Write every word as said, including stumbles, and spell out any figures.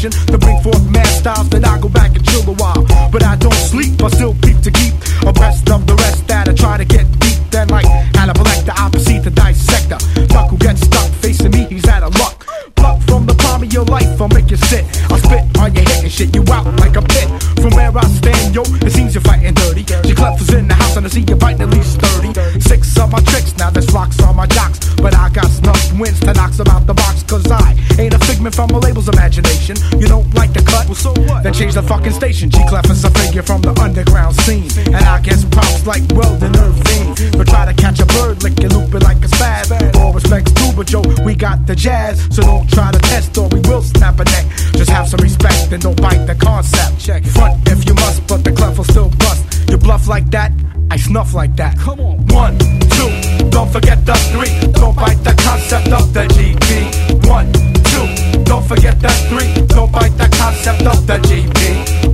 imagination to bring forth mad styles. Then I go back and chill a while, but I don't sleep, I still peep to keep abreast of the rest that I try to get deep. Then like Hannibal Lecter, I proceed to dissect her. Duck who gets stuck facing me, he's out of luck. Pluck from the palm of your life, I'll make you sit. I'll spit on your head and shit you out like a pit. From where I stand, yo, it seems you're fighting dirty. She clefts in the house and I see you biting at least thirty. Six of my tricks, now there's rocks on my jocks. But I got snuff wins to knocks them out the box. Cause I ain't a figment from a label's imagination. You don't like the cut? Well, so what? Then change the fucking station. G-Clef is a figure from the underground scene. And I guess props like Weldon Irving. But try to catch a bird, lick it, loop it like a spaz. All respects too, but yo, we got the jazz. So don't try to test or we will snap a neck. Just have some respect and don't bite the concept. Check front if you must, but the clef will still bust. You bluff like that, I snuff like that. Come on. One, two, don't forget the three. Don't bite the concept of the G P. One, two, don't forget the three. Don't bite the concept of the G P.